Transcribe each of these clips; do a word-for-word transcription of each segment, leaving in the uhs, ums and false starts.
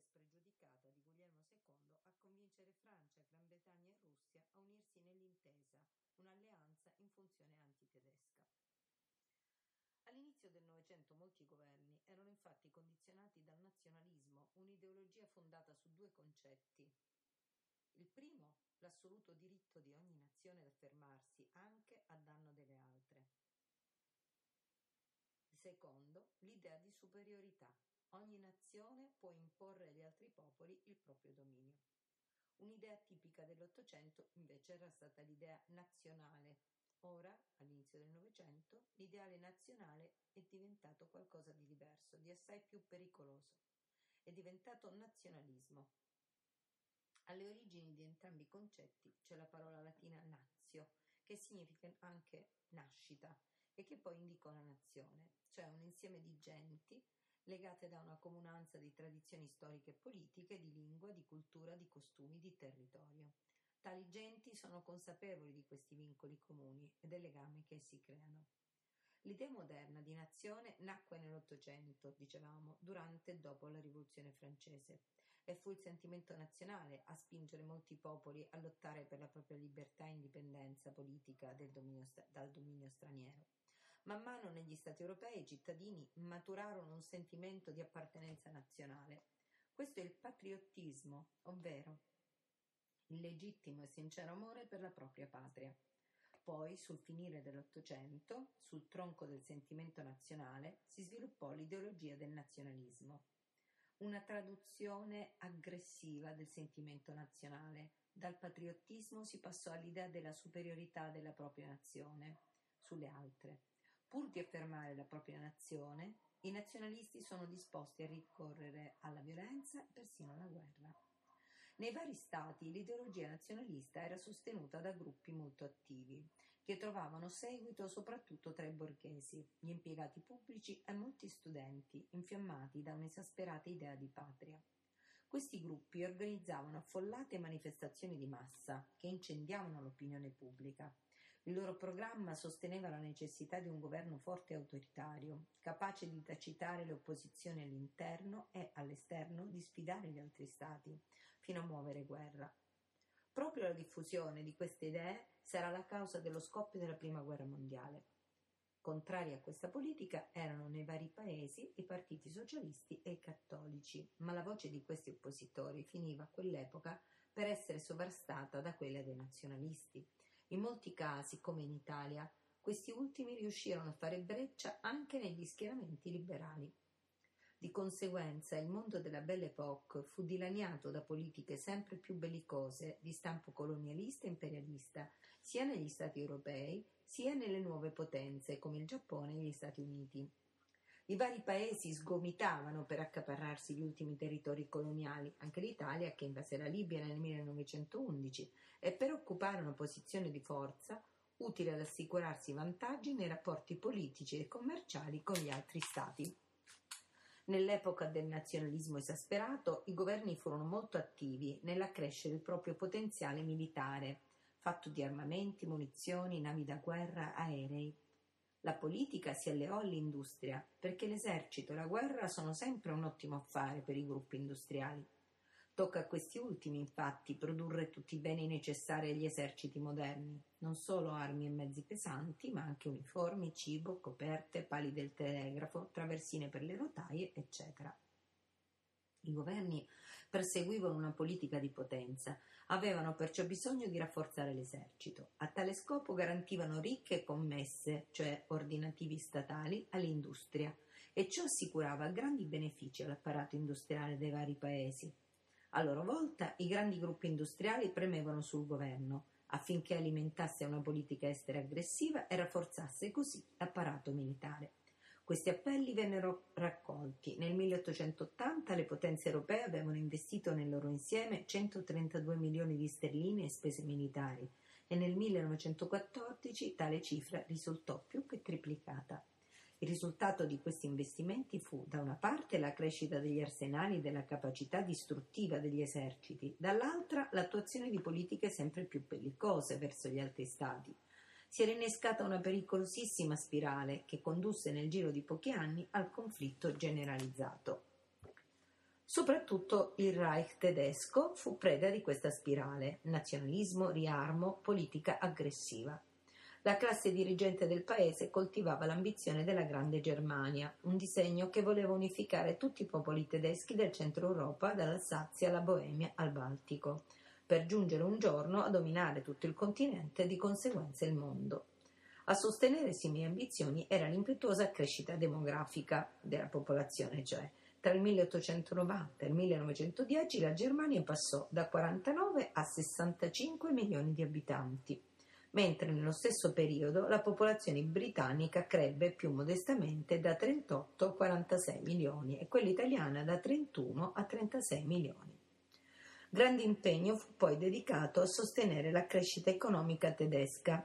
spregiudicata di Guglielmo secondo a convincere Francia, Gran Bretagna e Russia a unirsi nell'Intesa, un'alleanza in funzione antitedesca. All'inizio del Novecento molti governi erano infatti condizionati dal nazionalismo, un'ideologia fondata su due concetti. Il primo, l'assoluto diritto di ogni nazione ad affermarsi anche a danno delle altre. Il secondo, l'idea di superiorità. Ogni nazione può imporre agli altri popoli il proprio dominio. Un'idea tipica dell'Ottocento invece era stata l'idea nazionale. Ora, all'inizio del Novecento, l'ideale nazionale è diventato qualcosa di diverso, di assai più pericoloso. È diventato nazionalismo. Alle origini di entrambi i concetti c'è la parola latina natio, che significa anche nascita e che poi indica una nazione, cioè un insieme di genti legate da una comunanza di tradizioni storiche e politiche, di lingua, di cultura, di costumi, di territorio. Tali genti sono consapevoli di questi vincoli comuni e del legame che essi creano. L'idea moderna di nazione nacque nell'Ottocento, dicevamo, durante e dopo la Rivoluzione francese, e fu il sentimento nazionale a spingere molti popoli a lottare per la propria libertà e indipendenza politica del dominio, dal dominio straniero. Man mano negli Stati europei i cittadini maturarono un sentimento di appartenenza nazionale. Questo è il patriottismo, ovvero il legittimo e sincero amore per la propria patria. Poi, sul finire dell'Ottocento, sul tronco del sentimento nazionale, si sviluppò l'ideologia del nazionalismo, una traduzione aggressiva del sentimento nazionale. Dal patriottismo si passò all'idea della superiorità della propria nazione sulle altre. Pur di affermare la propria nazione, i nazionalisti sono disposti a ricorrere alla violenza e persino alla guerra. Nei vari stati l'ideologia nazionalista era sostenuta da gruppi molto attivi, che trovavano seguito soprattutto tra i borghesi, gli impiegati pubblici e molti studenti, infiammati da un'esasperata idea di patria. Questi gruppi organizzavano affollate manifestazioni di massa che incendiavano l'opinione pubblica. Il loro programma sosteneva la necessità di un governo forte e autoritario, capace di tacitare le opposizioni all'interno e all'esterno, di sfidare gli altri stati, fino a muovere guerra. Proprio la diffusione di queste idee sarà la causa dello scoppio della Prima Guerra Mondiale. Contrari a questa politica erano nei vari paesi i partiti socialisti e i cattolici, ma la voce di questi oppositori finiva a quell'epoca per essere sovrastata da quella dei nazionalisti. In molti casi, come in Italia, questi ultimi riuscirono a fare breccia anche negli schieramenti liberali. Di conseguenza, il mondo della Belle Époque fu dilaniato da politiche sempre più bellicose di stampo colonialista e imperialista, sia negli Stati europei, sia nelle nuove potenze come il Giappone e gli Stati Uniti. I vari paesi sgomitavano per accaparrarsi gli ultimi territori coloniali, anche l'Italia che invase la Libia nel millenovecentoundici, e per occupare una posizione di forza utile ad assicurarsi vantaggi nei rapporti politici e commerciali con gli altri stati. Nell'epoca del nazionalismo esasperato, i governi furono molto attivi nell'accrescere il proprio potenziale militare, fatto di armamenti, munizioni, navi da guerra, aerei. La politica si alleò all'industria, perché l'esercito e la guerra sono sempre un ottimo affare per i gruppi industriali. Tocca a questi ultimi, infatti, produrre tutti i beni necessari agli eserciti moderni, non solo armi e mezzi pesanti, ma anche uniformi, cibo, coperte, pali del telegrafo, traversine per le rotaie, eccetera. I governi perseguivano una politica di potenza, avevano perciò bisogno di rafforzare l'esercito. A tale scopo garantivano ricche commesse, cioè ordinativi statali, all'industria, e ciò assicurava grandi benefici all'apparato industriale dei vari paesi. A loro volta i grandi gruppi industriali premevano sul governo affinché alimentasse una politica estera aggressiva e rafforzasse così l'apparato militare. Questi appelli vennero raccolti. Nel milleottocentottanta le potenze europee avevano investito nel loro insieme centotrentadue milioni di sterline in spese militari e nel millenovecentoquattordici tale cifra risultò più che triplicata. Il risultato di questi investimenti fu, da una parte, la crescita degli arsenali e della capacità distruttiva degli eserciti, dall'altra l'attuazione di politiche sempre più bellicose verso gli altri stati. Si era innescata una pericolosissima spirale che condusse nel giro di pochi anni al conflitto generalizzato. Soprattutto il Reich tedesco fu preda di questa spirale: nazionalismo, riarmo, politica aggressiva. La classe dirigente del paese coltivava l'ambizione della Grande Germania, un disegno che voleva unificare tutti i popoli tedeschi del centro Europa, dall'Alsazia alla Boemia al Baltico, per giungere un giorno a dominare tutto il continente e di conseguenza il mondo. A sostenere simili ambizioni era l'impetuosa crescita demografica della popolazione, cioè tra il milleottocentonovanta e il millenovecentodieci la Germania passò da quarantanove a sessantacinque milioni di abitanti, mentre nello stesso periodo la popolazione britannica crebbe più modestamente da trentotto a quarantasei milioni e quella italiana da trentuno a trentasei milioni. Grande impegno fu poi dedicato a sostenere la crescita economica tedesca.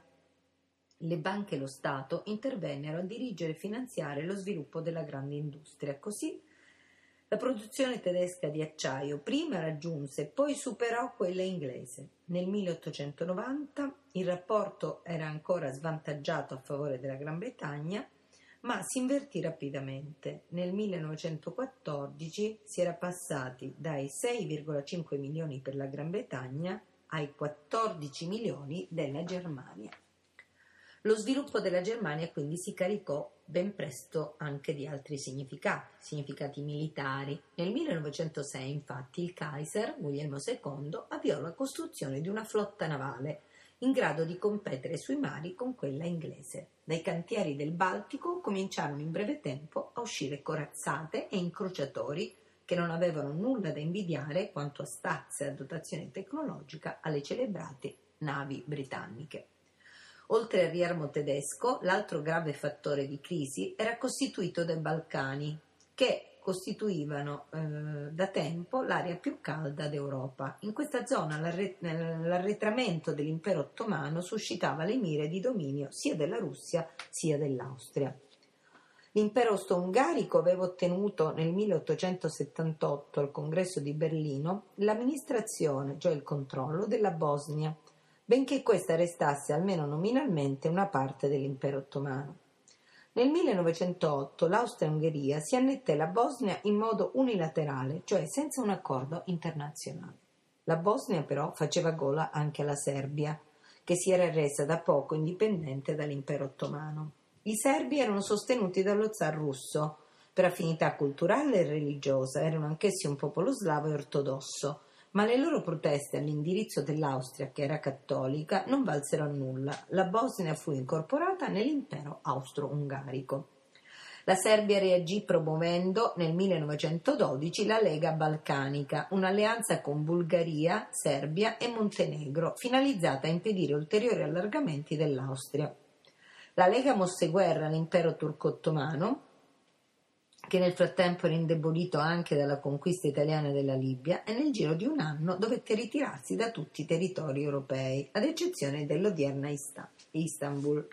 Le banche e lo Stato intervennero a dirigere e finanziare lo sviluppo della grande industria. Così la produzione tedesca di acciaio prima raggiunse e poi superò quella inglese. Nel milleottocentonovanta il rapporto era ancora svantaggiato a favore della Gran Bretagna, ma si invertì rapidamente. Nel millenovecentoquattordici si era passati dai sei virgola cinque milioni per la Gran Bretagna ai quattordici milioni della Germania. Lo sviluppo della Germania quindi si caricò ben presto anche di altri significati, significati militari. Nel millenovecentosei, infatti, il Kaiser Guglielmo secondo avviò la costruzione di una flotta navale in grado di competere sui mari con quella inglese. Dai cantieri del Baltico cominciarono in breve tempo a uscire corazzate e incrociatori che non avevano nulla da invidiare quanto a stazza e a dotazione tecnologica alle celebrate navi britanniche. Oltre al riarmo tedesco, l'altro grave fattore di crisi era costituito dai Balcani, che costituivano eh, da tempo l'area più calda d'Europa. In questa zona l'arre- l'arretramento dell'impero ottomano suscitava le mire di dominio sia della Russia sia dell'Austria. L'impero austro-ungarico aveva ottenuto nel milleottocentosettantotto al congresso di Berlino l'amministrazione, cioè il controllo della Bosnia, benché questa restasse almeno nominalmente una parte dell'impero ottomano. Nel millenovecentotto l'Austria-Ungheria si annetté la Bosnia in modo unilaterale, cioè senza un accordo internazionale. La Bosnia però faceva gola anche alla Serbia, che si era resa da poco indipendente dall'impero ottomano. I serbi erano sostenuti dallo zar russo per affinità culturale e religiosa, erano anch'essi un popolo slavo e ortodosso, ma le loro proteste all'indirizzo dell'Austria, che era cattolica, non valsero a nulla. La Bosnia fu incorporata nell'impero austro-ungarico. La Serbia reagì promuovendo nel millenovecentododici la Lega Balcanica, un'alleanza con Bulgaria, Serbia e Montenegro, finalizzata a impedire ulteriori allargamenti dell'Austria. La Lega mosse guerra all'impero turco-ottomano, che nel frattempo era indebolito anche dalla conquista italiana della Libia, e nel giro di un anno dovette ritirarsi da tutti i territori europei, ad eccezione dell'odierna Istanbul.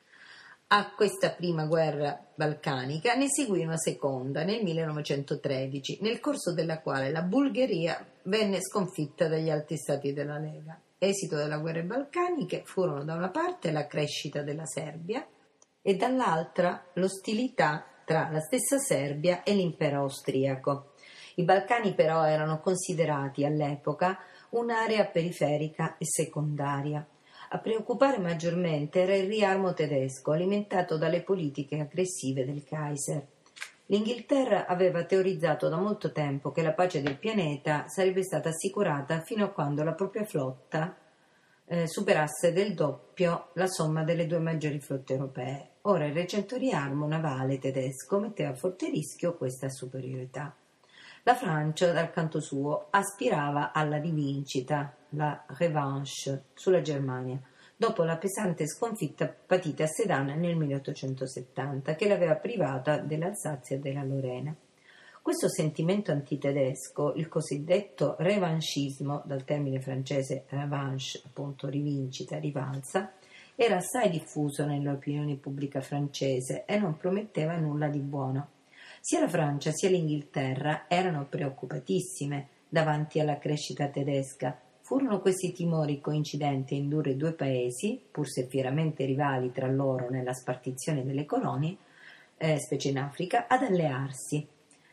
A questa prima guerra balcanica ne seguì una seconda nel millenovecentotredici, nel corso della quale la Bulgaria venne sconfitta dagli altri stati della Lega. Esito delle guerre balcaniche furono da una parte la crescita della Serbia e dall'altra l'ostilità tra la stessa Serbia e l'impero austriaco. I Balcani però erano considerati all'epoca un'area periferica e secondaria. A preoccupare maggiormente era il riarmo tedesco, alimentato dalle politiche aggressive del Kaiser. L'Inghilterra aveva teorizzato da molto tempo che la pace del pianeta sarebbe stata assicurata fino a quando la propria flotta eh, superasse del doppio la somma delle due maggiori flotte europee. Ora il recente riarmo navale tedesco metteva a forte rischio questa superiorità. La Francia, dal canto suo, aspirava alla rivincita, la revanche, sulla Germania, dopo la pesante sconfitta patita a Sedan nel milleottocentosettanta, che l'aveva privata dell'Alsazia e della Lorena. Questo sentimento antitedesco, il cosiddetto revanchismo, dal termine francese revanche, appunto rivincita, rivalsa, era assai diffuso nell'opinione pubblica francese e non prometteva nulla di buono. Sia la Francia sia l'Inghilterra erano preoccupatissime davanti alla crescita tedesca. Furono questi timori coincidenti a indurre i due paesi, pur se fieramente rivali tra loro nella spartizione delle colonie, eh, specie in Africa, ad allearsi.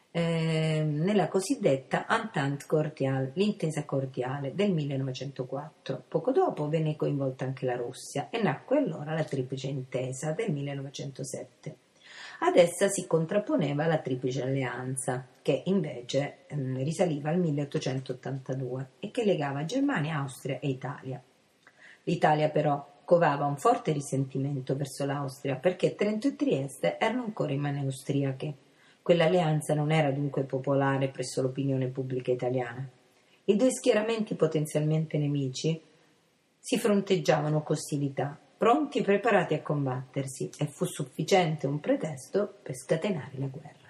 eh, nella cosiddetta Entente cordiale, l'intesa cordiale del millenovecentoquattro. Poco dopo venne coinvolta anche la Russia e nacque allora la Triplice Intesa del millenovecentosette. Ad essa si contrapponeva la Triplice Alleanza, che invece ehm, risaliva al milleottocentottantadue e che legava Germania, Austria e Italia. L'Italia però covava un forte risentimento verso l'Austria perché Trento e Trieste erano ancora in mani austriache. Quell'alleanza non era dunque popolare presso l'opinione pubblica italiana. I due schieramenti potenzialmente nemici si fronteggiavano con ostilità, pronti e preparati a combattersi, e fu sufficiente un pretesto per scatenare la guerra.